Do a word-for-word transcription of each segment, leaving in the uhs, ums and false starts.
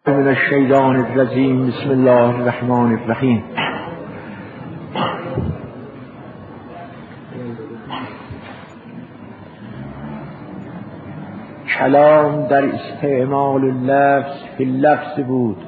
من الشیطان الرجیم. بسم الله الرحمن الرحیم. کلام در استعمال لفظ فی لفظ بود.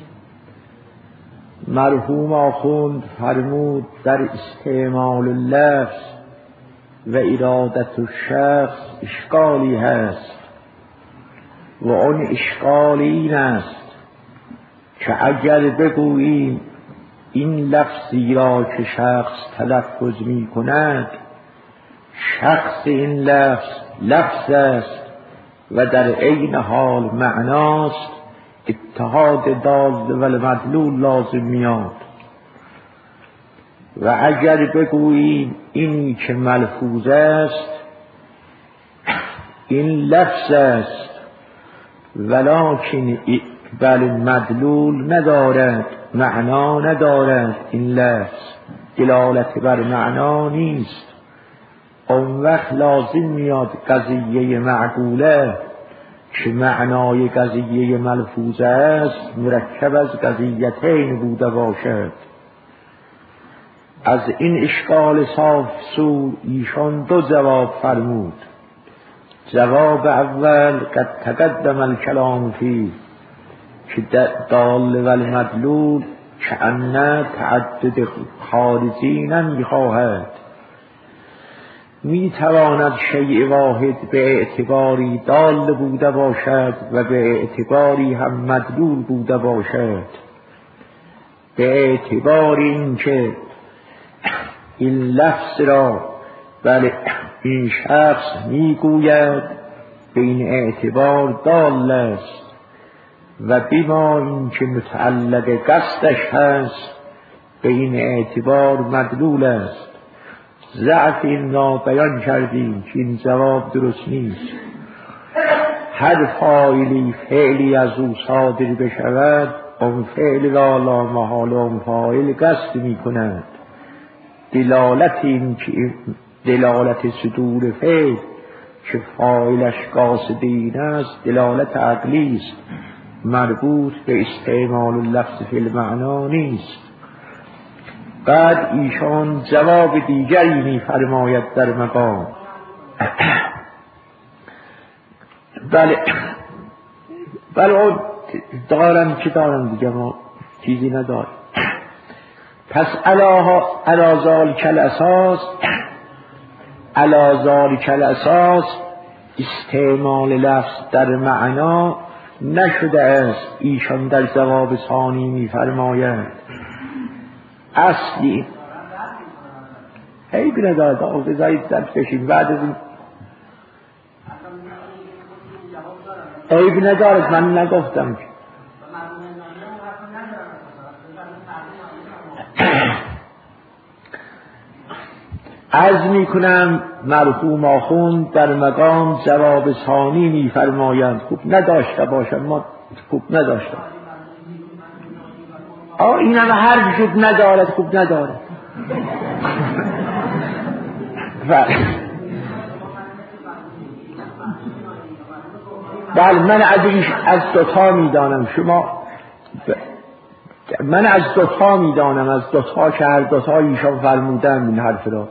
مرحوم آخوند فرمود در استعمال لفظ و ارادت الشخص اشکالی هست و آن اشکال این است که اگر بگوییم این لفظی را که شخص تلفظ می کند شخص این لفظ لفظ است و در عین حال معناست، اتحاد دال و مدلول لازم میاد. و اگر بگوییم اینی که ملفوظ است این لفظ است ولکن بل مدلول ندارد، معنا ندارد، این لفظ دلالت بر معنا نیست، اون وقت لازم میاد قضیه معقوله که معنای قضیه ملفوظ است مرکب از قضیتین بوده باشد. از این اشکال صاف سو ایشان دو جواب فرمود. جواب اول قد تقدم الکلام فی که دال و المدلول که ان تعدد خارجی نمی خواهد، می تواند شیء واحد به اعتباری دال بوده باشد و به اعتباری هم مدلول بوده باشد. به اعتبار این که این لفظ را بله این شخص می گوید به این اعتبار دال است و بما این که متعلق قصدش هست به این اعتبار مدلول است. ضعف این را بیان کردیم که این جواب درست نیست. هر فاعلی فعلی از او صادر بشود اون فعل را لا محال اون فاعل قصد می کند. دلالت این که دلالت صدور فعل که فاعلش قاصدین است دلالت عقلی است، مربوط به استعمال لفظ فی المعنا نیست. بعد ایشان جواب دیگری می فرماید در مقام بله بله دارم که دارم دیگه ما چیزی ندارم. پس علازال کل اساس علازال کل اساس استعمال لفظ در معنا نشده است. ایشان در جواب ثانی می فرماید اصلی هی بینه دارد آقا زایید درد بشید بعد از این عیب ندارد. من نگفتم که عرض می کنم مرحوم آخوند در مقام جواب ثانی می فرمایند خوب نداشته باشم ما خوب نداشتم آه این همه حرف شد ندارد خوب ندارد بله من از از دوتا می دانم شما ب... من از دوتا می دانم از دوتا که هر دوتا ایشان فرمودن این حرف را.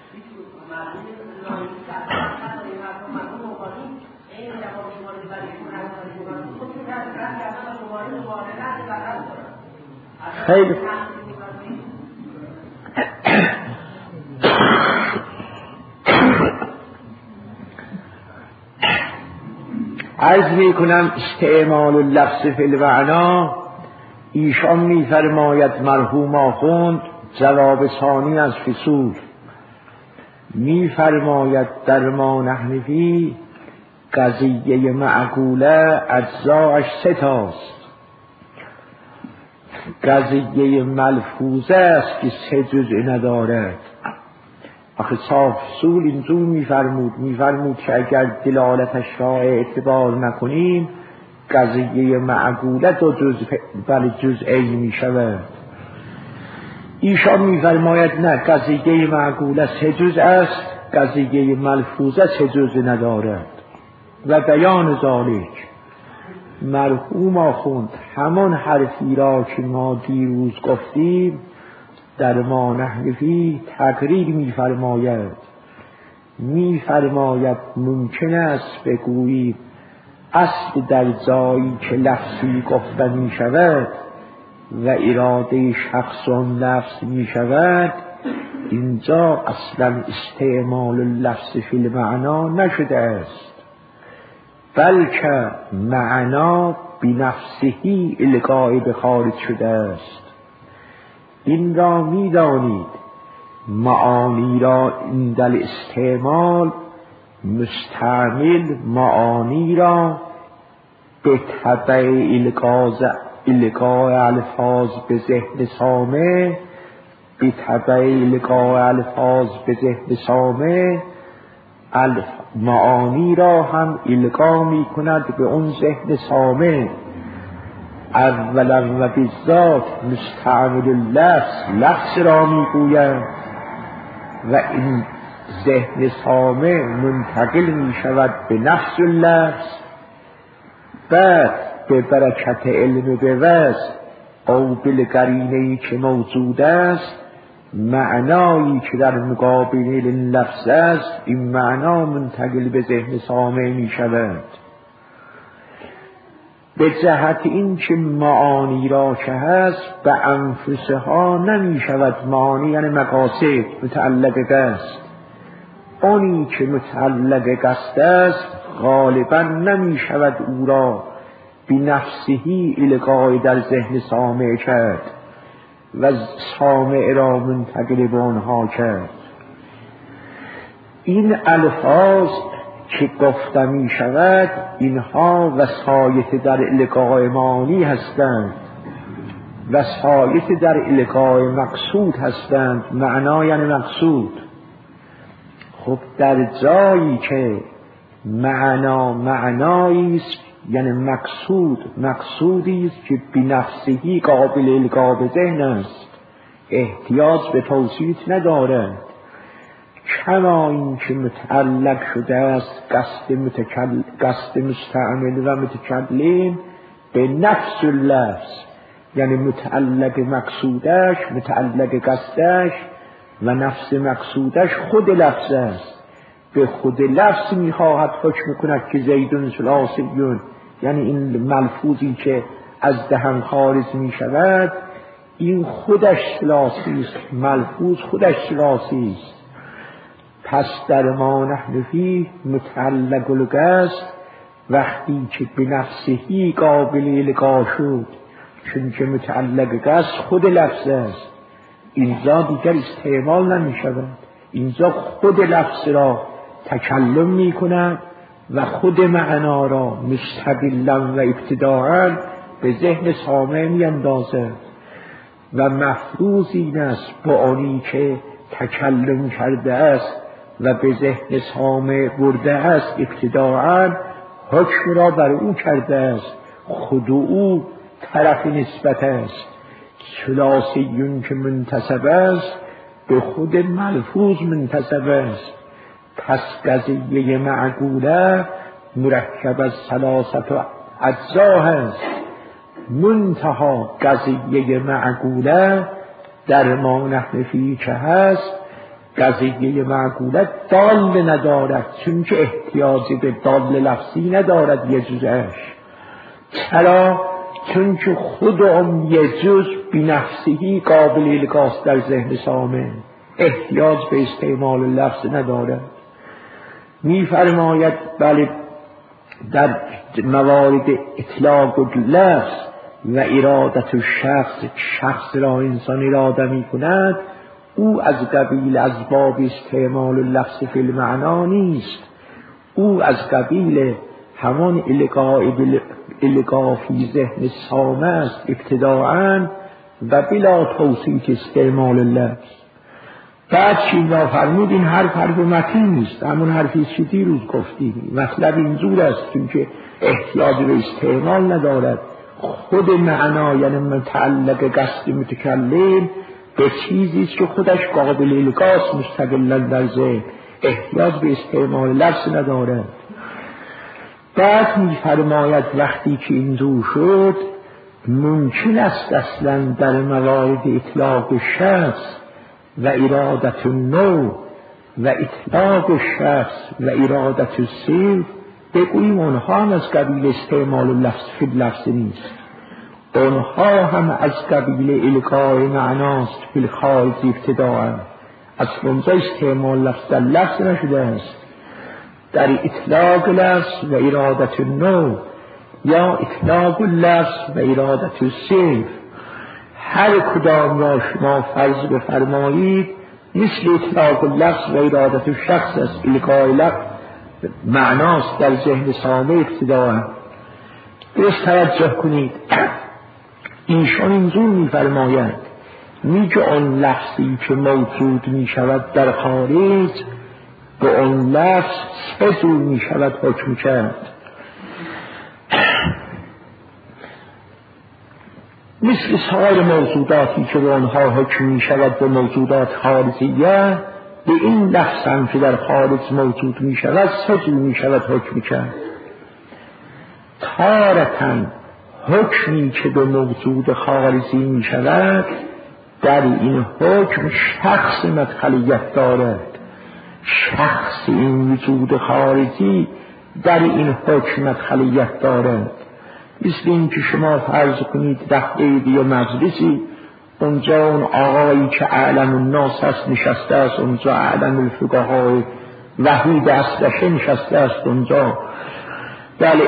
خیلی عرض می کنم استعمال اللفظ فی المعنا ایشان می فرماید مرحوم آخوند جواب ثانی از فصول می فرماید در ما نحن فی قضیه معقوله اجزاش سه تاست. قضیه ملفوظه است که سه جزء ندارد. آخه صاف سول اینجور میفرمود میفرمود که اگر دلالتش را اعتبار نکنیم قضیه معقوله دو جزء بل جزئی میشود. ایشان میفرماید نه قضیه معقوله سه جزء است، قضیه ملفوظه سه جزء ندارد. و بیان ذالک مرحوم آخوند همان حرفی را که ما دیروز گفتیم در ما نحنفی تقریر می‌فرماید. می‌فرماید ممکن است بگوییم اصل در جایی که لفظی گفته می‌شود و اراده شخص آن لفظ می‌شود، اینجا اصلا استعمال لفظ فی المعنا نشده است، بلکه معنا بنفسهی القای به خارج شده است. این را می‌دانید معانی را عند الاستعمال مستعمل معانی را به تبع القاء الفاظ به ذهن سامع به تبع القاء الفاظ به ذهن سامع معانی را هم القا می کند به اون ذهن سامع. اولا و بالذات مستعمل اللفظ لفظ را می گوید و این ذهن سامع منتقل می شود به نفس اللفظ. بعد به برکت علم بوز او بالقرینه‌ای که موجود است، معنایی که در مقابل این لفظ است، این معنا منتقل به ذهن سامع می شود. به جهت این که معانی را که هست به انفسها نمی شود. معانی یعنی مقاصد متعلق قصد. آنی که متعلق قصد است غالبا نمی شود او را بی نفسهی القای در ذهن سامع کرد و سامع را منتقل به آنها کرد. این الفاظ که گفته می شود اینها وسایط در القای معانی هستند، وسایط در القای مقصود هستند. معنا یعنی مقصود. خب در جایی که معنا معنایی است یعنی مقصود مقصودی است که بنفسهی قابل القا به ذهن است، احتیاج به توصیف ندارد. کما این که متعلق شده است قصد متکلم قصد مستعمل و متکلم به نفس اللفظ، یعنی متعلق مقصودش متعلق قصدش و نفس مقصودش خود لفظ است. به خود لفظ میخواهد حکم کند که زیدون ثلاثیون، یعنی این ملفوظی که از دهن خارج می شود این خودش ثلاثی است، ملفوظ خودش ثلاثی است. پس در ما نحن فیه متعلق القصد وقتی که به نفسهی قابل القا شد، چون که متعلق قصد خود لفظ است، اینجا دیگر استعمال نمی شود. اینجا خود لفظ را تکلم می کند و خود معنا را مستقلا و ابتداعا به ذهن سامع می اندازد و مفروض این است با آنی که تکلم کرده است و به ذهن سامع برده است ابتداعا حکم را بر او کرده است. خود او طرف نسبت است. ثلاثیون که منتسب است به خود ملفوظ منتسب است. پس قضیه معقوله مرکب از ثلاثت اجزا است. منتها قضیه معقوله در ما نحن فیه که هست قضیه معقوله دال ندارد، چون که احتیاجی به دال لفظی ندارد یه جزش. چرا؟ چون که خود اون یه جز بی نفسهی قابل القاست در ذهن سامع، احتیاج به استعمال لفظ ندارد. می فرماید بله در موارد اطلاق لفظ و ارادت شخص، شخص را انسان اراده می کند، او از قبیل اسباب استعمال لفظ فی المعنا نیست. او از قبیل همان القا فی ذهن سامع است ابتداعا و بلا توصیف استعمال لفظ. بعد چی را فرمود این حرف حرف متین نیست، همون حرفی که دیروز گفتیم. مطلب اینجور است که احتیاج به استعمال ندارد. خود معنا یعنی متعلق قصد متکلم به چیزی که خودش قابل القاست مستقلا در ذهن، احتیاج به استعمال لفظ ندارد. بعد می‌فرماید وقتی که اینجور شد ممکن است اصلا در موارد اطلاق شخص و ارادت نوع و اطلاق شخص و ارادت صرف بگوییم اونها هم از قبیل استعمال لفظ فی لفظ نیست، اونها هم از قبیل القاء معناست فی الخارج ابتداء. اصلا اونجا استعمال لفظ در لفظ نشده است، در اطلاق لفظ و ارادت نوع یا اطلاق لفظ و ارادت صرف، هر کدام را شما فرض بفرمایید مثل اطلاق لفظ و ارادت شخص است، القاء لفظ معناست در ذهن سامع ابتداء. درست توجه کنید، ایشان اینجور می‌فرمایند میگه آن لفظی که موجود می‌شود در خارج به آن لفظ سه جور می‌شود حکم کرد. مثل سایر موجوداتی که به آنها حکم می‌شود به موجودات خارجیه، به این لفظ هم که در خارج موجود می‌شود سه جور می‌شود حکم کرد. تارةً حکمی که به موجود خارجی می‌شود در این حکم شخص مدخلیت دارد، شخص این وجود خارجی در این حکم مدخلیت دارد. مثل این که شما فرض کنید رفته یه مجلسی، اونجا اون آقایی که اعلم الناس است نشسته است، اونجا اعلم الفقهاء وحید اصلشه نشسته است اونجا. بله،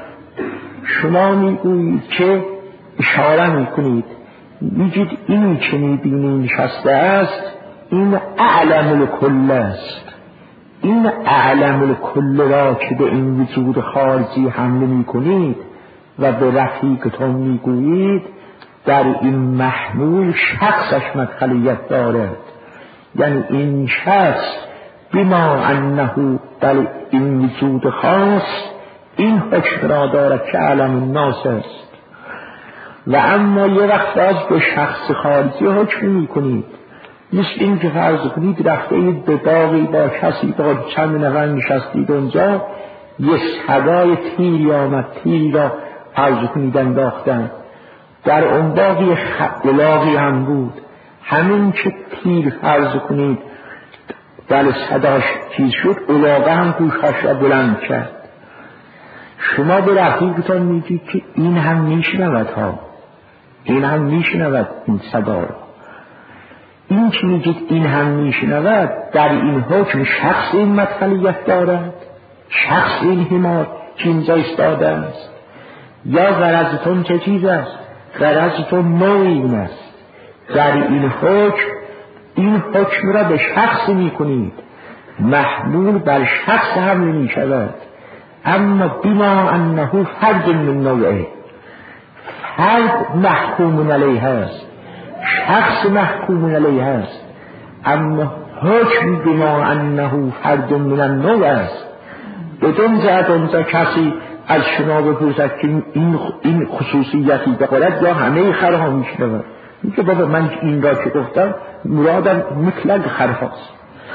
شما میگویید که اشاره میکنید میگید این که میبینید نشسته است این اعلم الکل است، این اعلم الکل را که به این وجود خارجی حمله میکنید و به رفیقتون میگویید در این محمول شخصش مدخلیت دارد، یعنی این شخص بما انه در این وجود خاص این حکم را دارد که اعلم الناس است. و اما یه وقت باز به شخص خارجی حکم میکنید، مثل این که فرض کنید رفته اید به باقی با کسی با چند نفر نشستید اونجا، یه صدای تیری آمد، تیری را فرض کنید انداختن در اون باقی خلاقی هم بود، همین که تیر فرض کنید در صداش چیز شد علاقه هم گوشهاش را بلند کرد. شما به رفیقتان میگید که این هم میشنود ها، این هم میشنود این صدا را. این که میگید این هم میشنود در این حکم شخص این مدخلیت دارد، شخص این حمایت که اینجا ایستاده است، یا غرضتون چه چیز است؟ غرضتون نوع این است. در این حکم این حکم را به شخص میکنید، محمول بر شخص حمل میشود، اما بما انه فرد من نوعه، فرد محکوم علیه است، شخص محکوم علیه است، اما حکم بما انه فرد من النوع است. بدون زد اونجا کسی از شما بپرسد که این این خصوصیتی بقولد یا همه خرها میشنود، میگه بابا من این را که گفتم مرادم مطلق خرهاست.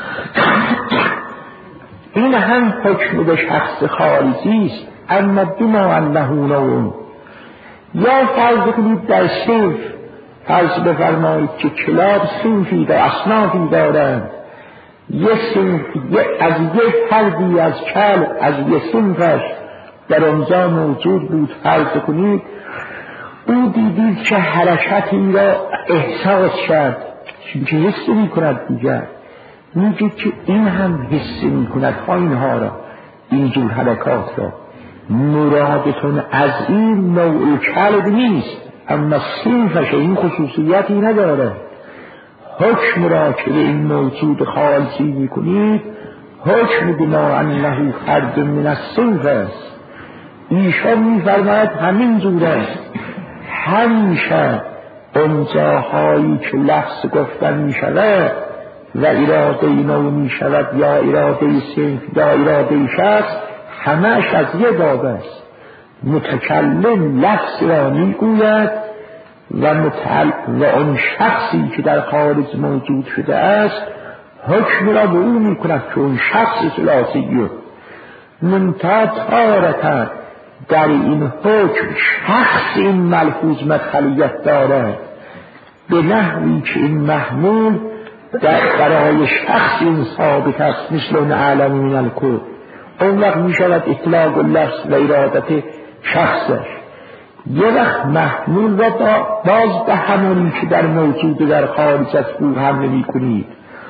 این هم حکم به شخص خارجی است، اما بما انه نوع. یا فرض کنید در صنف فرض بفرمایید که کلاب صنفی و اصنافی دارند، یه صنف از یک فردی از کلب از یک صنفش در آنجا موجود بود، فرض کنید او دیدید که حرکتی را احساس کرد، که حس می کند دیگر، میگه که این هم حس می کند ها اینها را، اینجور حرکات را. مرادتون از این نوع کلب نیست، اما صنفش این خصوصیتی نداره. حکم را که به این موجود خالصی می کنید حکم بما انه فرد من الصنف است. ایشان می فرماید همین جور است. همیشه اونجاهایی که لفظ گفتن می شود و اراده نوع می شود یا اراده صنف یا اراده شخص، همهش از یه باب است. متکلم لفظ را می گوید و متعل و اون شخصی که در خارج موجود شده است حکم را به او می کند که اون شخص ثلاثیه. منتها تارةً در این حکم شخص این ملفوظ مدخلیت دارد به نحوی که این محمول در برای شخص این ثابت است، مثل اون اعلم من الکل. اون وقت می شود اطلاق لفظ و ارادت شخصش. یه وقت محمول را باز به همونی که در موجود در خارج از او حمله می کنید.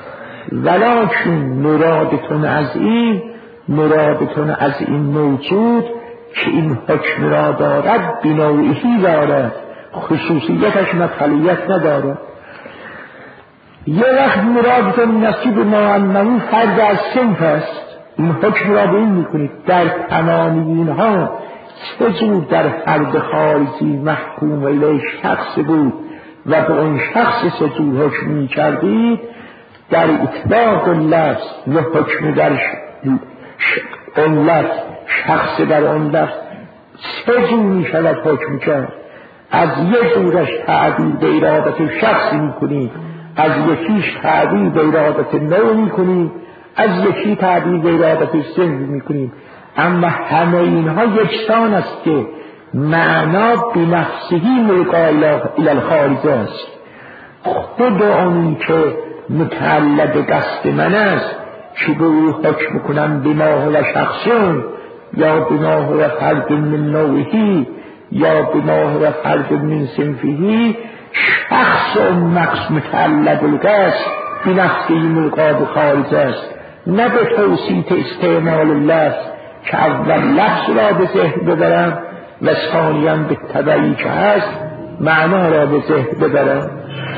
ولکن مرادتون از این مرادتون از این موجود که این حکم را دارد بنوعی دارد، خصوصیتش مدخلیت ندارد. یه وقت مرادتون این است که به معنی فرد از صنف است. این حکم را به این میکنید در تمام اینها چجور در فرد خارجی محکوم الیه شخص بود و به اون شخص چجور حکم میکردید، در اطلاق لفظ و حکم در اون لفظ شخص در اون لفظ چجور میشود حکم کرد. از یک جورش تعبیر به ارادت شخصی میکنید، از یکیش تعبیر به ارادت نوع میکنید، از یکی تعبیر به ارادت صنف میکنید. اما همه اینها یکسان است که معنا بنفسهی ملقا الی الخارج است. خود اونی که متعلق قصد من است که به او حکم کنم بما و شخصون یا بما و فرد من نوعهی یا بما و فرد من صنفهی، شخص اون نقص متعلق القصد بنفسهی ملقا به خارج است، نه به توصیت استعمال لفظ که اول لفظ را به ذهن ببرم و ثانیاً به تبعی که هست معنا را به ذهن ببرم.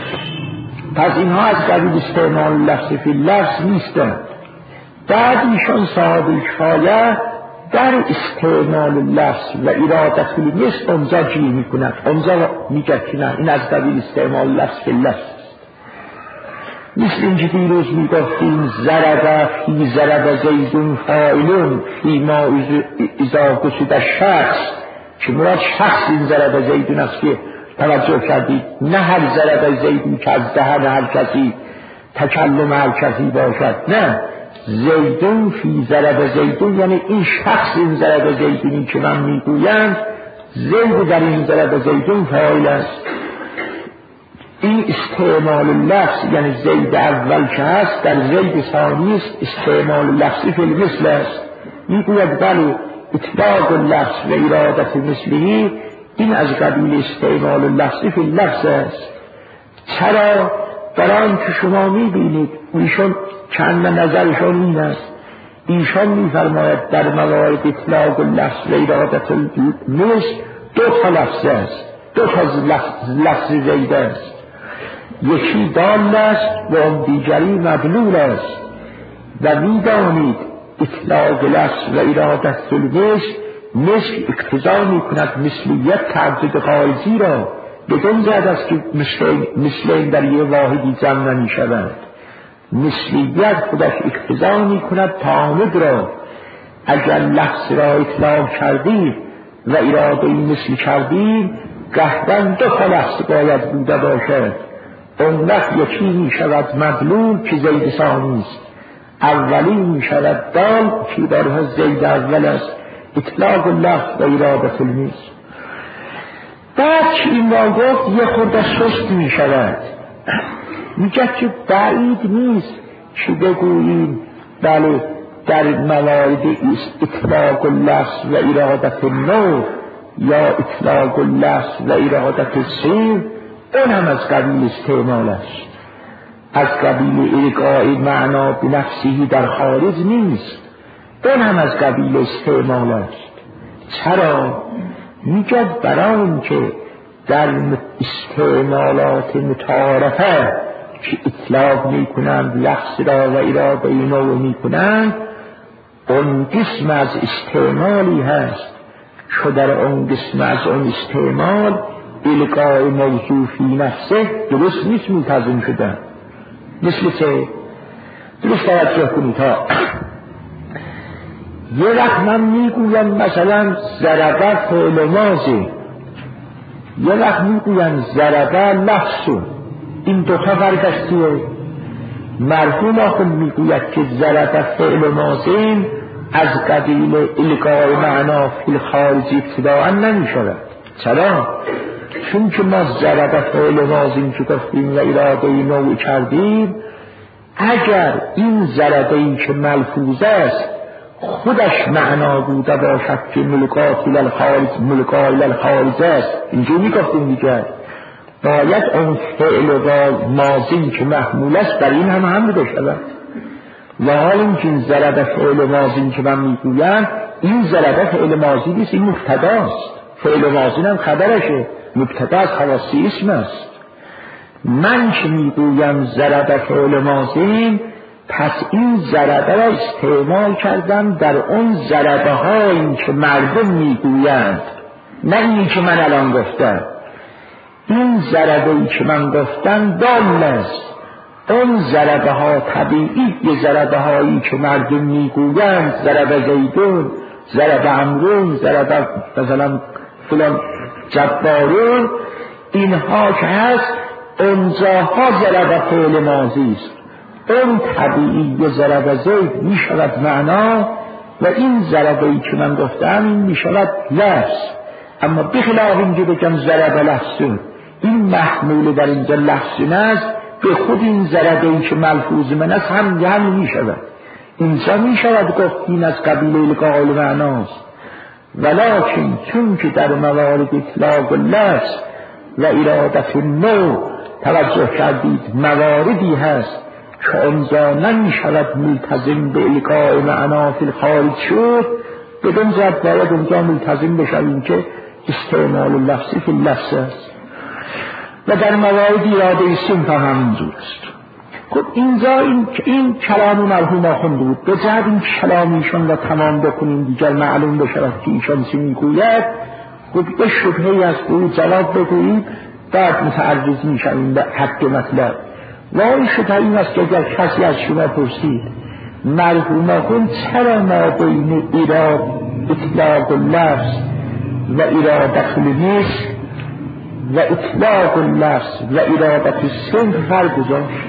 پس اینها از قبیل استعمال لفظ فی لفظ نیستند. بعد ایشان صاحب کفایه در استعمال لفظ و ارادت مثل اونجا جی می کند. اونجا می گه که نه، این از قبیل استعمال لفظ فی لفظ است. مثل اینکه دیروز می گفتیم ضرب فی ضرب زیدون فاعلون فی ما اضافه شده شخص، که مراد شخص این ضرب زیدون است که توجه کردید، نه هر ضرب زیدون که از دهن هر کسی تکلم هر کسی باشد، نه، زیدون فی ضرب زیدون یعنی این شخص این ضرب زیدونی که من میگویم زید در این ضرب زیدون فاعل است. این استعمال لفظ یعنی زید اول که هست در زید ثانی است، استعمال لفظی فی المثل است. میگوید بله اطلاق لفظ و ارادت مثلی این از قبیل استعمال لفظی فی لفظ است. چرا؟ برای اینکه شما میبینید ایشان چند نظرشان این است، ایشان میفرماید در موارد اطلاق لفظ و ارادت مثل دو تا لفظ است، دو تا لفظ زید است، یکی دال است و اون دیگری مدلول است. و میدانید اطلاق لفظ و ارادت مثل مثل اقتضا می کند مثلیت تعدد خارجی را، بدون زد است که مثل این در یه واحدی جمع نمی شود. مثلیت خودش اقتضا می کند تعامد را. اگر لفظ را اطلاق کردید و اراده مثل کردید، قهدن دو تا لفظ باید بوده باشد. اون وقت یکی می شود مدلول که زید ثانی است، اولی می شود دال که برها زید اول است، اطلاق لفظ و ارادت مثل. بعد که این را گفت یه خورده سست می شود، میگه که بعید نیست که بگوییم بله در موارد اطلاق لفظ و ارادت نوع یا اطلاق لفظ و ارادت سیر اون هم از قبیل استعمال است، از قبیل القاء معنا به نفسهی در خارج نیست، اون هم از قبیل استعمال است. چرا؟ میگه برای اینکه در استعمالات متعارفه که اطلاق میکنند لفظ را و اراده نوع میکنند، اون قسم از استعمالی هست که در اون قسم از اون استعمال القاء موضوع فی نفسه درست نیست منتظم شدن. مثل چه؟ درست توجه کنید ها. یه وقت من میگویم مثلا ضربه فعل ماضی، یه وقت میگویم ضربه لفظ. این دو تا فرقش چیه؟ مرحوم آخر میگوید که ضربه فعل ماضی از قبیل القاء معنا فی الخارج ابتداء نمی شود. چرا؟ چون که ما ضرب فعل ماضی که گفتیم و اراده نوع کردیم، اگر این ضربه‌ای که ملفوظ است خودش معنا بوده باشد که ملکات الالخارج ملکات الالخارج است، اینجوری میگفتیم دیگر، باید اون فعل و ماضی که محمول است بر این هم هم بوده شود. و حال این که این ضرب فعل ماضی که من میگویم، این ضرب فعل ماضی نیست، این مبتداست. فعل ماضی هم خبرشه، مبتدا از خواصی اسم است. من که میگویم ضرب فعل ماضی، پس این ضربه را استعمال کردم در اون ضربه هایی که مردم میگویند، نه این که من الان گفتم. این ضربه‌ای که من گفتم دال است. اون ضربه ها طبیعی یه ضربه هایی که مردم میگویند، ضربه زیدون، ضربه عمرون، ضربه مثلا فلان جبارون، اینها که هست اونجاها ضربه فعل ماضی است. اون طبیعی یه ضربه زید می شود معنا و این ضربه‌ای که من گفتم این می شود لفظ. اما بخلاف اینکه بگم ضربه لفظون، این محمول در اینجا لفظون است، به خود این ضربه‌ای که ملفوظ من است هم هم می شود. اینجا می شود گفت این از قبیل القاء المعناست. ولکن چون که در موارد اطلاق لفظ و ارادت نوع توجه کردید مواردی هست که اونجا نمی شود ملتزم به القاء معنا فی الخارج شد، بدون جد باید اونجا ملتزم بشویم که استعمال لفظی فی اللفظ است. و در موارد اراده صنف هم همینجور است. خب اینجا این, این کلام مرحوم آخوند بود، به جهت این کلامیشون را تمام بکنیم دیگر معلوم بشود که ایشان چی میگوید. خب به شبهه‌ای از او جواب بگوییم، بعد متعرض میشویم به حق مطلب. و این شبهه این است که اگر کسی از شما پرسید مرحوم آخوند چرا ما بین اراد اطلاق اللفظ و ارادت النصف و اطلاق اللفظ و ارادت الصنف فرق گذاشت،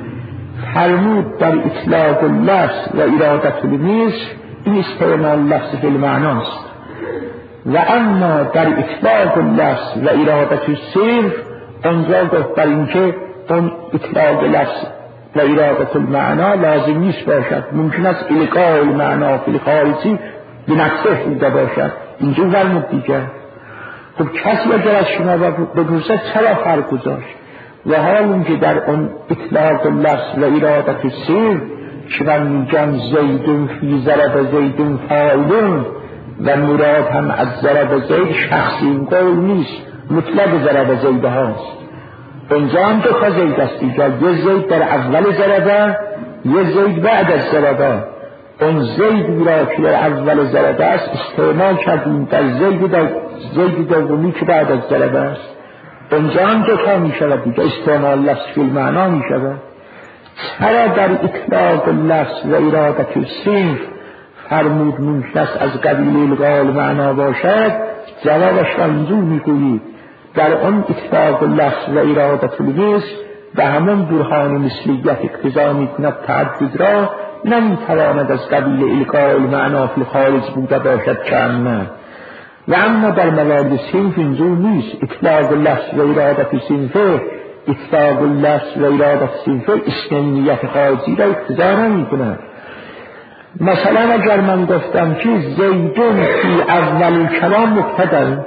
فرمود در اطلاق اللفظ و ارادت النصف این استعمال لفظ فی المعناست، و اما در اطلاق اللفظ و ارادت الصنف آنجا گفت بر اینکه اون اطلاق لفظ و ارادت المعنا لازم نیست باشد، ممکن است القاء المعنا فی الخارجی به نفسه بوده باشد. اینجا فرمود دیگر. خب کسی اگر از شما بپرسد چرا فرق گذاشت، و حال اون که در اون اطلاق اللفظ و ارادت الصنف که من میگم زیدون فی ضرب زیدون فاعلون و مراد هم از ضرب زید شخصی قول نیست، مطلق ضرب زید هاست. اونجا هم دو تا زید است دیگر، یه زید در اول ضربه، یه زید بعد از ضربه. اون زیدی را که در اول ضربه است استعمال کردیم در زید در زید دومی که بعد از ضربه است. اونجا هم دو تا می شود دیگه، استعمال لفظ فی المعنا می شود. چرا در اطلاق لفظ و ارادت الصنف فرمود ممکن است از قبیل القاء المعنا باشد؟ جوابش را اینجور می گویید در اون اطلاق لفظ و ارادت النصف به همون برهان مثلیت اقتضا می کند تعدد را نمی تواند از قبیل القاء المعنا فی الخارج بوده باشد که نه. و اما در موارد صنف اینجور نیست. اطلاق لفظ و ارادت صنفه اطلاق لفظ و ارادت صنفه اسمینیت خارجی را اقتضا نمی کند. مثلا اگر من گفتم که زیدون فی اول کلام مبتدا،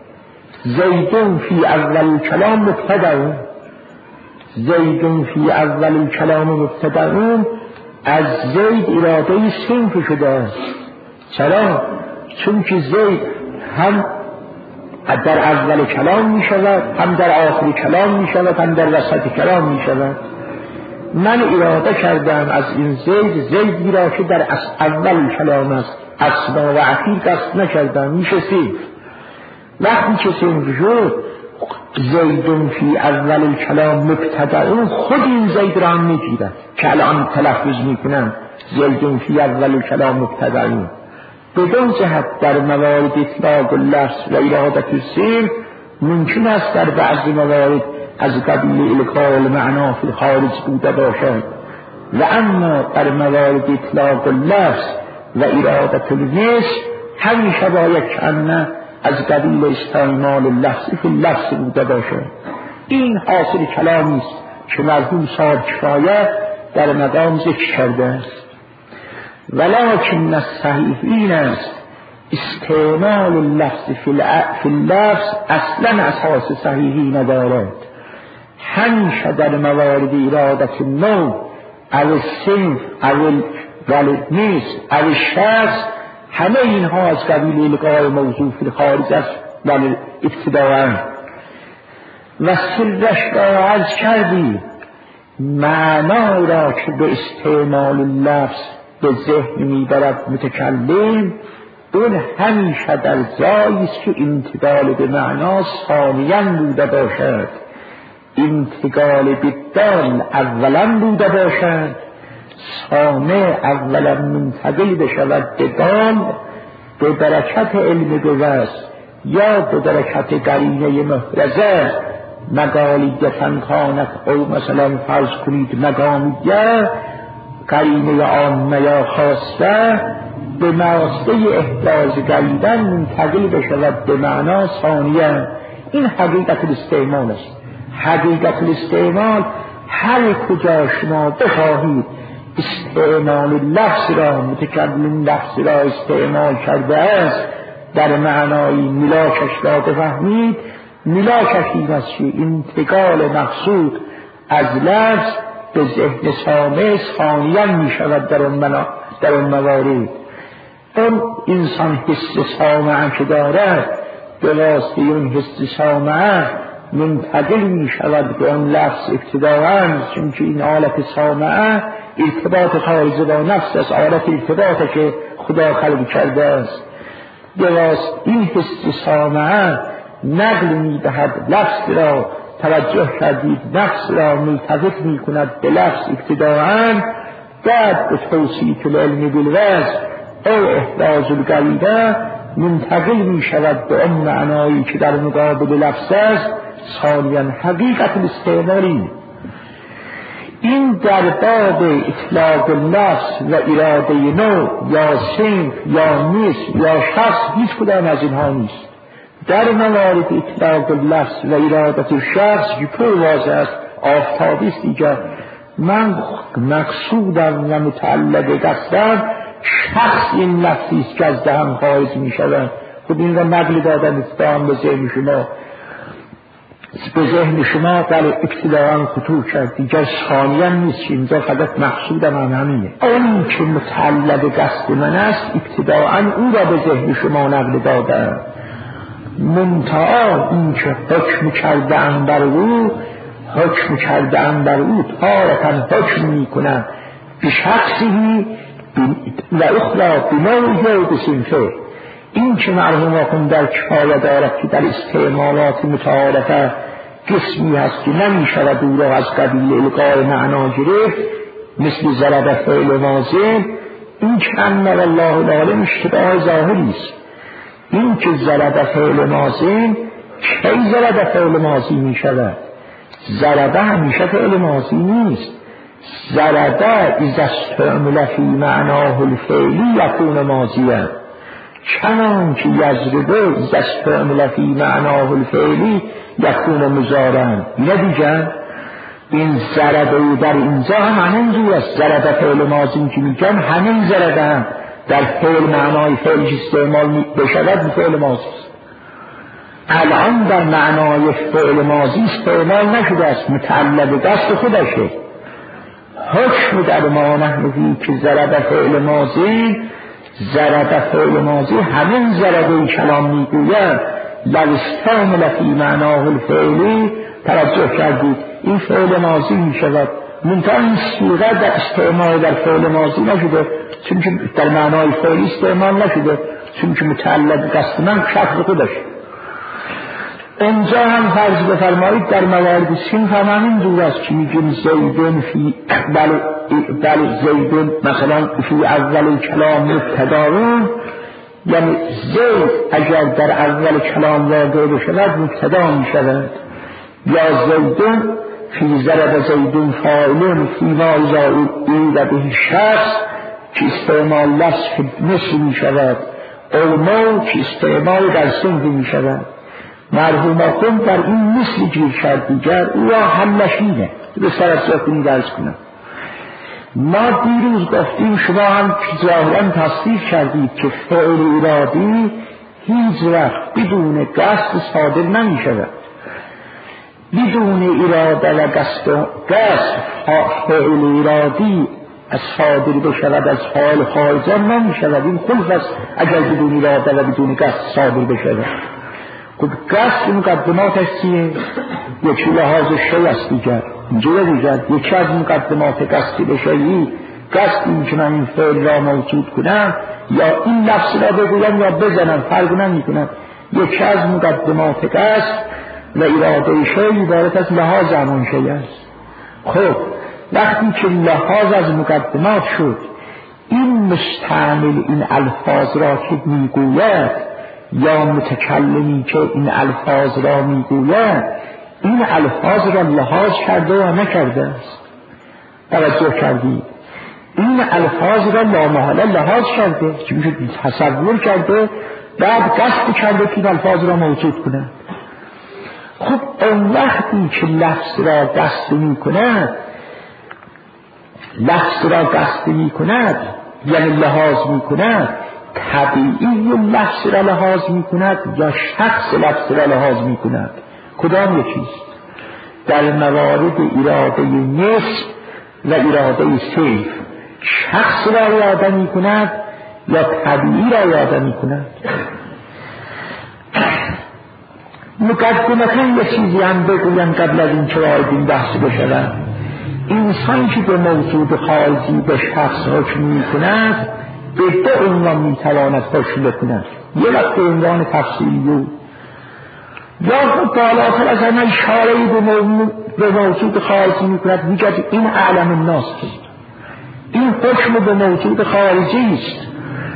زیدون فی اول کلام مبتدا، زیدون فی اول کلام مبتدا، از زید اراده صنف شده است. چرا؟ چون که زید هم در اول کلام می شود، هم در آخر کلام می شود، هم در وسط کلام می شود. من اراده کردم از این زید زیدی را که در اول کلام است، اصلا و اخیر قصد نکردم، میشه صنف. وقتی که صنف شد زیدون فی اول کلام مبتدأ، خود این زید را هم میگیرد که الان تلفظ میکنم زیدون فی اول کلام مبتدأ. بدون جهت در موارد اطلاق اللفظ و ارادت الصنف ممکن است در بعض موارد از قبیل القاء المعنا فی الخارج بوده باشد، و اما در موارد اطلاق اللفظ و ارادت النصف همیشه باید کنه از قبیل استعمال لفظی فی لفظ بوده باشه. این حاصل کلامی است که مرحوم صاحب کفایه در مقام ذکر کرده است. ولکن الصحیح این است استعمال اللفظ فی اللفظ اصلا اساس صحیحی ندارد. همیشه در موارد ارادت نوع او صنف او ولدنیس او شخص همه اینها از قبیل القای موضوع فی خارج است ولی ابتداءً و سرش را عرض کردی معنا را که به استعمال لفظ به ذهن میبرد متکلم اون همیشه در جایی است که انتقال به معنا ثانیاً بوده باشد، انتقال به دال اولا بوده باشد، ثانیه اولا منتقل بشود به دال به برکت علم گوز یا به برکت قرینه محرزه مقالیتن کانت او مثلا فرض کنید مقامیه قرینه عامه یا خاصه به مراسته احداث گریدن منتقل بشود به معنا ثانیه. این حقیقت الاستعمال است. حقیقت الاستعمال هر کجا شما بخواهید استعمال لفظ را متکلم لفظ را استعمال کرده است در معنای ملاکش را بفهمید، ملاکش این است که انتقال مقصود از لفظ به ذهن سامع ثانیاً می شود در اون, در اون موارد. اون انسان حس سامعه که دارد به واسطه اون حس سامعه منتقل می شود به اون لفظ ابتداءً، چون که این آلت سامعه ارتباط خارج با نفس است، آلت ارتباطه که خدا خلق کرده است. به واسطه این حس سامعه نقل می دهد لفظ را، توجه کردید نفس را ملتفت می کند به لفظ ابتداءً، بعد به توصیف العلم بالوضع او احراز القریبه منتقل می شود به اون معنایی که در مقابل لفظ است ثانیاً. حقیقت الاستعمالی این در باب اطلاق لفظ و اراده نوع یا صنف یا نسب یا شخص هیچ کدام از اینها نیست. در موارد اطلاق لفظ و ارادت شخص که پر واضح است آفتابی است دیگر من مقصودم و متعلق قصدم شخص این لفظی است که از دهن خارج می شود. خب این را نقل دادن اتفاقا به ذهن شما به ذهن شما در ابتداءً خطور کرد دیگر ثانیاً نیست. اینجا فقط مقصودم هم همینه. اون که متعلق قصد من است ابتداءً اون را به ذهن شما نقل دادن، منتها این که حکم کردن بر او حکم کردن بر او تارتاً حکم می کنن به شخصی و اخرى بنوعه و بصنفه. این که مرحوم آخوند در کفایه دارد که در استعمالات متعارفه قسمی هست که نمی شود او را از قبیل القای معنا گرفت مثل ضرب فعل ماضی. این که ان والله العالم اشتباه ظاهری است. این که ضرب فعل ماضی کی ضرب فعل ماضی می شود؟ ضرب همیشه فعل ماضی نیست. ضرب اذا استعمل فی معناه الفعلی یکون ماضیه، چنان که یضربه اذا استعمل فی معناه الفعلی یکون مضارعا. یا دیگر این ضربه در اینجا هم همین جور است. ضرب فعل ماضی که میگم همین ضربه هم در فعل معنای فعل استعمال بشود فعل ماضی است. الان در معنای فعل ماضی استعمال نشده است، متعلق دست خودشه. حکم در ما نحنفی که ضرب فعل ماضی ضرب فعل ماضی همین ضربه کلام میگوید لو استعمل فی معناه الفعلی. توجه کردید این فعل ماضی میشود منتها این صیغه در استعمال در فعل ماضی نشده، چون که در معنای فعلی استعمال نشده، چون که متعلق قصد من شخص خودش. اینجا هم فرض بفرمایید در موارد صنف هم همین دور است که میگیم زیدن فی بل بل زیدن مثلا فی اول کلام مبتداون، یعنی زید اگر در اول کلام واقع بشود مبتدا میشود. یا زیدن فی ضرب زیدن فاعلون فی ما اذا اید به شخص، که استعمال لفظ مثل می شود، علمو که استعمال در صنف می شود. مرحوم آخوند در این مثل گیر کرد دیگر او را حلشینه. به سرسا کنی درس کنم. ما دیروز گفتیم شما هم ظاهرا تصدیق کردید که فعل ارادی هیچ وقت بدون قصد صادر نمی شود. بدون اراده و قصد قصد فعل ارادی از صادر بشود از فاعل خارجه نمی شود. این خلف است اگر بدون اراده و بدون قصد صادر بشود. خب قصد مقدماتش چیه؟ یکی لحاظ شیء است دیگر اینجا دیگر یکی از مقدمات قصد بشری قصد این که من این فعل را موجود کنم یا این لفظ را بگویم یا بزنم فرق نمی کنم. یکی از مقدمات قصد و اراده شیء عبارت از لحاظ همان شیء است. خب وقتی که لحاظ از مقدمات شد این مستعمل این الفاظ را که میگوید یا متکلمی که این الفاظ را میگوید این الفاظ را لحاظ کرده و نکرده است. توجه کردید؟ این الفاظ را لامحاله لحاظ کرده که میشه تصور کرده بعد قصد کرده که این الفاظ را موجود کنند. خب اون وقتی که لفظ را قصد می کند لفظ را قصد می کند یعنی لحاظ می کند طبیعی لفظ را لحاظ می کند یا شخص لفظ را لحاظ می کند؟ کدام یکیست؟ در موارد اراده نصف و اراده سیف شخص را اراده می کند یا طبیعی را اراده می کند؟ مقدمتا یه چیزی هم بگویم قبل از این که وارد این بحث بشوم. انسان که به موجود خارجی به شخص حکم می کند به دو عنوان می تواند حکم بکند. یه وقت به عنوان تفصیلی یا بالاتر از همه اشاره‌ای به موجود خارجی می کند میگه این اعلم الناس است. این حکم به موجود خارجی است.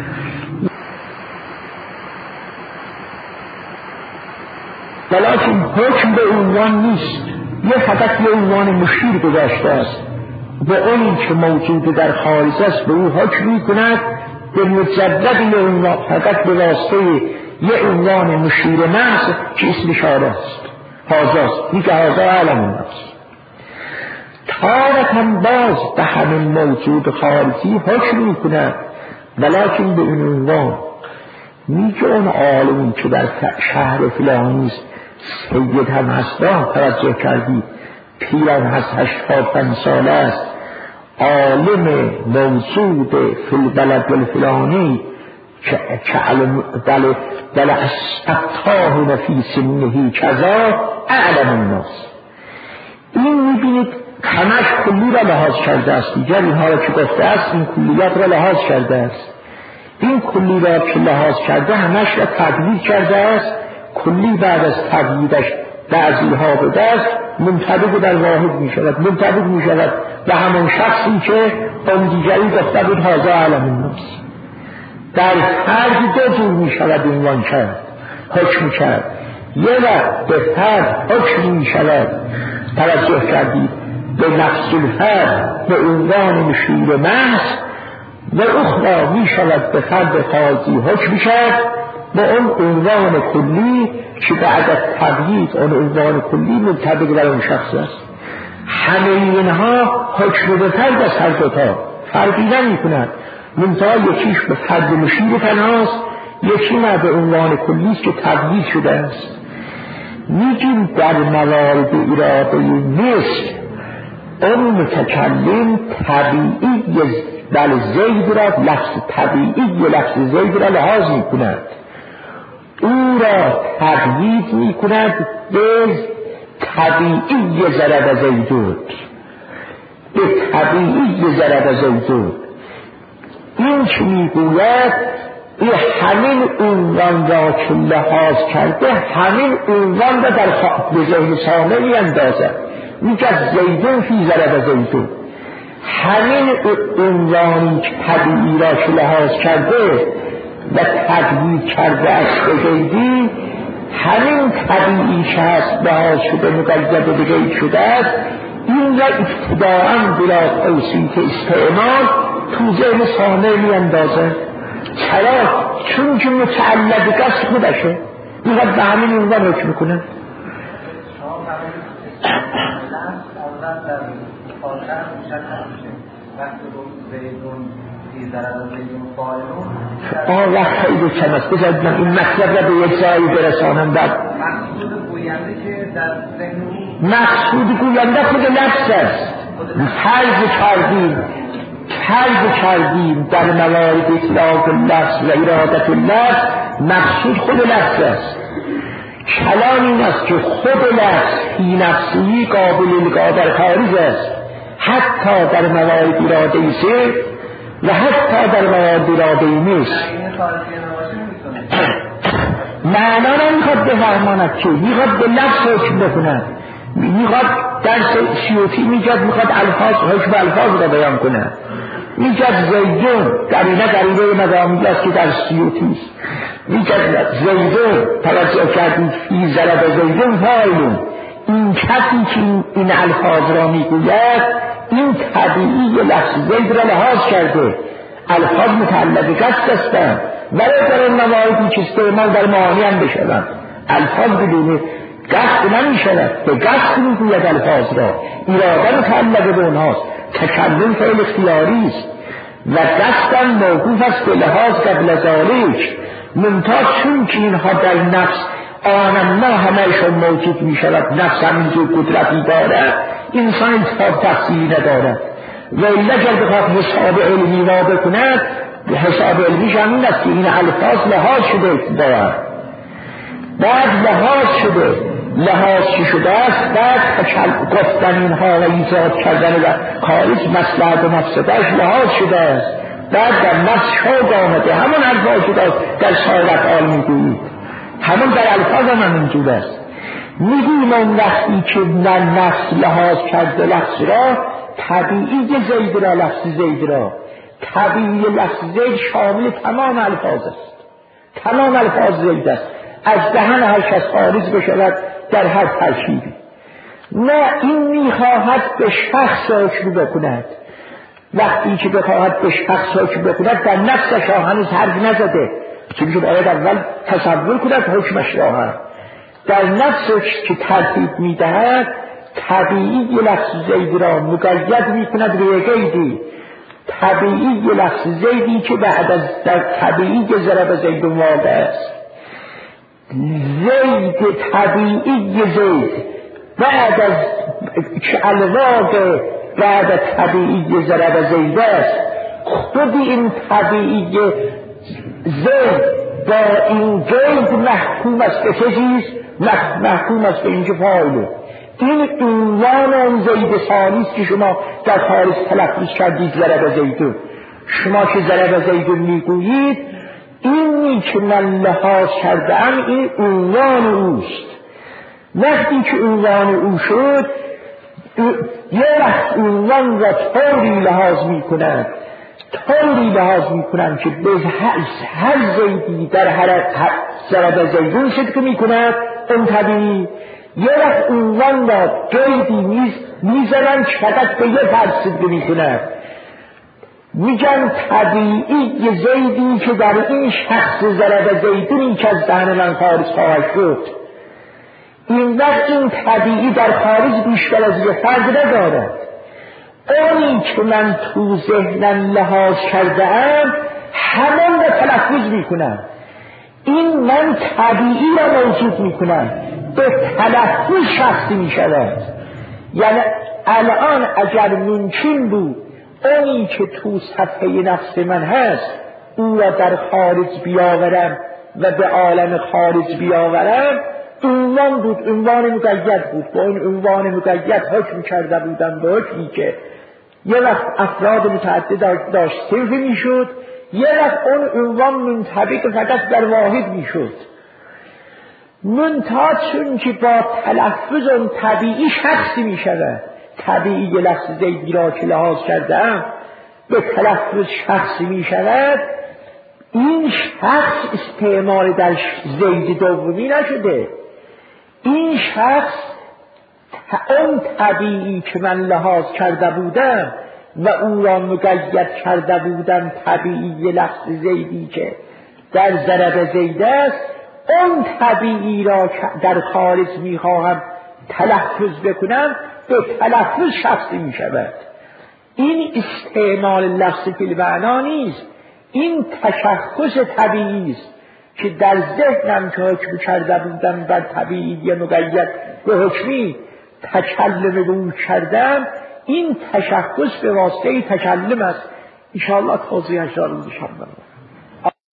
ولیکن حکم به عنوان نیست. یه فقط یه عنوان مشیر گذاشته است به اون که موجود در خارج است به او حکم می کند به مجدد یه عنوان فقط به واسطه یه عنوان مشیر محض که اسم اشاره است. هازاست میگه هازا علم الناس. تارتاً باز به همین موجود خارجی حکم می کند ولیکن به این عنوان میگه اون عالمی که در شهر فلانی است سید هم هستان توجه کردی پیرم هست هشتاد پنج ساله است عالم موجود فی البلد الفلانی که علم دل دل اسقطاه نفی سنهی کذا اعلم الناس. این میبینید همش کلی را لحاظ کرده است دیگر اینها را که گفته است این کلیات را لحاظ کرده است. این کلی را که لحاظ کرده همش را تدویر کرده است. کلی بعد از تدویرش بعضی ها به دست منطبق در واحد می شود منطبق می شود و همون شخصی که اون دیگری گفته بود هازا علم الناس. در فرد دو جور می شود عنوان کرد حکم کرد. یه وقت به فرد حکم می شود توجه کردید به نفس الفرد به عنوان مشیر محض و اخرى می شود به فرد خارجی حکم شد با اون عنوان کلی که بعد از تبیید اون عنوان کلی منطبق بر اون شخص است. همه اینها حکم به فرد از هر دوتا فرقی نمی کند. منتها یکیش به فرد مشیر تنهاست یکی نه به عنوان کلی است که تبیید شده است. میگیم در موارد اراده نصف اون متکلم طبیعی بل زید را لفظ طبیعی لفظ زید را لحاظ می کند او را تقیید می کند به طبیعی ضرب زیدون به طبیعی ضرب زیدون. این که می گوید این همین عنوان را که لحاظ کرده همین عنوان را در به ذهن سامعی اندازد میگه زیدون فی ضرب زیدون. همین عنوانی که طبیعی را که لحاظ کرده و تدویر کرده از زیدی همین طبیعی که هست لحاظ شده مقید به غیر شده است این را ابتداعا بلا توصیف استعمال تو ذهن سامع میاندازه. چرا؟ چون که متعلق قصد خودشه، میخواد به همین عنوان حکم میکنه. آه وقت خیلی کم است. بذارید من این مطلب را به یک جایی برسانم. بعد مقصود گوینده که در ذهن مقصود گوینده خود لفظ است. فرض کردیم فرض کردیم در موارد اطلاق لفظ و ارادت لفظ مقصود خود لفظ است. کلام این است که خود لفظ فی نفسی قابل القا در خارج است، حتی در موارد اراده سه و حتی در موارد اراده نیست. معنا نمیخواد بفهماند که میخواد به لفظ حکم بکند. میخواد درس سیوطی میگد میخواد الفاظ حکم الفاظ را بیان کند. میگد زیدون قرینه قرینه مدامی است که در سیوطی است. میگد زیدون توجه کردید فی ضرب زیدون فاعلون. این کسی که این الفاظ را میگوید این طبیعی لفظ زید را لحاظ کرده. الفاظ متعلق قصد هستند ولی در این مواردی که استعمال در معانی هم بشوند الفاظ بدون قصد نمیشود. به قصد میگوید الفاظ را، اراده متعلق به اونهاست. تکلم فعل اختیاری است و قصدم موقوف است به لحاظ قبل ذالک. ممتاز چون که اینها در نفس آنم ما همهشون موجود میشود، نفس همینجور قدرتی دارد، انسان انتخاب تفصیلی ندارد. و اگر بخواد حساب علمی را بکند، حساب علمیش همین است که این الفاظ لحاظ شده ابتداء، بعد لحاظ شده لحاظ چی شده است، بعد گفتن اینها و ایجاد کردن و خارج مصلحت و مفسده‌اش لحاظ شده است، بعد در نفس شوق آمده همون الفاظ شده است. در سایر افعال میگویید همون در الفاظ هم اینجور است. میگویم اون وقتی که نفس لحاظ کرده لفظ را، طبیعی زید را لفظ زید را طبیعی لفظ زید شامل تمام الفاظ است. تمام الفاظ زید است، از دهن هر کس خارج بشود در هر ترکیبی. نه این میخواهد به شخص حکم بکند. وقتی که بخواهد به شخص حکم بکند در نفسش هنوز حرف نزده، چون که باید اول تصور کند حکمش را هم در نفسش که ترتیب میدهد طبیعی لفظ زید را مقید میکند به قیدی. طبیعی لفظ زیدی که بعد از در طبیعی ضرب زید واقع است. زید طبیعی زید بعد از که الواقع بعد از طبیعی ضرب زید است. خود این طبیعی زید با این قید محکوم است به چیز محکوم است به اینکه فاعله. این عنوان اون زید ثانی است که شما در خارج تلفظ کردید ضرب زیدون. شما که ضرب زیدون میگویید اینی که من لحاظ کردم این عنوان اوست. وقتی که عنوان او شد یه وقت عنوان را طوری لحاظ میکنند طوری لحاظ میکنند که به هر زیدی در هر ضرب زیدون صدق میکند اون طبیعی. یه وقت عنوان را قیدی میزنند که فقط به یه فرد صدق میکند، میگن طبیعی زیدی که در این شخص ضرب زیدونی که از دهن من خارج خواهد شد. این وقت این طبیعی در خارج بیشتر از یه فرد ندارد. اونی که من تو ذهنم لحاظ کرده ام همان را تلفظ میکنم. این من طبیعی را موجود میکنم، به تلفظ شخصی میشود. یعنی الان اگر ممکن بود اونی که تو صفحه نفس من هست او را در خارج بیاورم و به عالم خارج بیاورم، عنوان بود، عنوان مقید بود. با این عنوان مقید حکم کرده بودم به حکمی که یه وقت افراد متعدد داشت صرف میشد، یه وقت اون عنوان منطبق فقط در واحد میشد. منتها چون که با تلفظ اون طبیعی شخصی میشود. طبیعی لفظ زیدی را که لحاظ کردم به تلفظ شخصی میشود. این شخص استعمال در زید دومی نشده. این شخص اون طبیعی که من لحاظ کرده بودم و او را مقید کرده بودم طبیعی لفظ زیدی که در ضرب زید است، اون طبیعی را در خارج میخواهم تلفظ بکنم به تلفظ شخصی میشود. این استعمال لفظ بالمعنا نیست، این تشخص طبیعی است که در ذهنم که حکم کرده بودم بر طبیعی مقید به حکمی تکلم بود کردم، این تشخص به واسطه تکلم است. انشاءالله توضیحش را روز شنبه